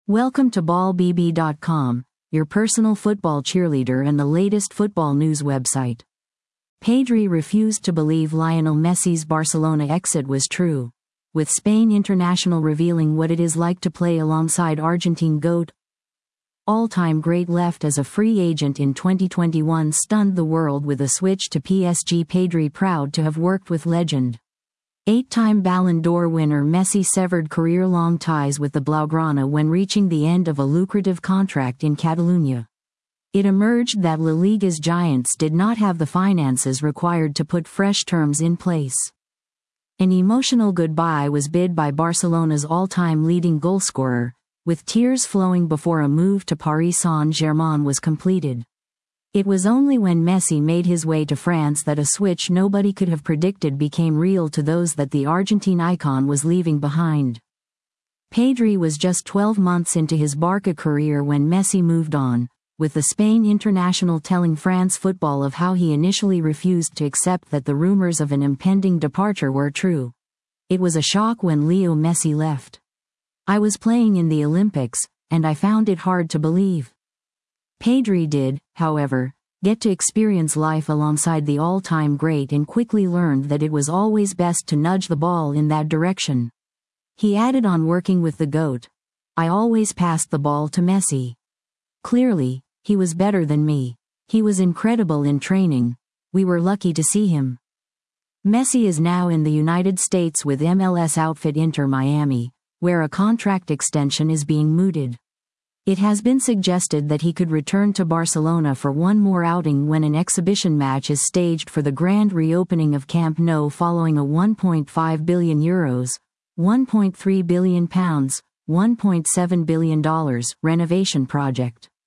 Welcome to ballbb.com, your personal football cheerleader and the latest football news website. Pedri refused to believe Lionel Messi's Barcelona exit was true, with Spain International revealing what it is like to play alongside Argentine GOAT. All-time great left as a free agent in 2021 stunned the world with a switch to PSG. Pedri proud to have worked with legend. Eight-time Ballon d'Or winner Messi severed career-long ties with the Blaugrana when reaching the end of a lucrative contract in Catalonia. It emerged that La Liga's giants did not have the finances required to put fresh terms in place. An emotional goodbye was bid by Barcelona's all-time leading goalscorer, with tears flowing before a move to Paris Saint-Germain was completed. It was only when Messi made his way to France that a switch nobody could have predicted became real to those that the Argentine icon was leaving behind. Pedri was just 12 months into his Barca career when Messi moved on, with the Spain international telling France Football of how he initially refused to accept that the rumors of an impending departure were true. It was a shock when Leo Messi left. I was playing in the Olympics, and I found it hard to believe. Pedri did, however, get to experience life alongside the all-time great and quickly learned that it was always best to nudge the ball in that direction. He added on working with the GOAT, "I always passed the ball to Messi. Clearly, he was better than me. He was incredible in training. We were lucky to see him." Messi is now in the United States with MLS outfit Inter Miami, where a contract extension is being mooted. It has been suggested that he could return to Barcelona for one more outing when an exhibition match is staged for the grand reopening of Camp Nou following a €1.5 billion, £1.3 billion, $1.7 billion renovation project.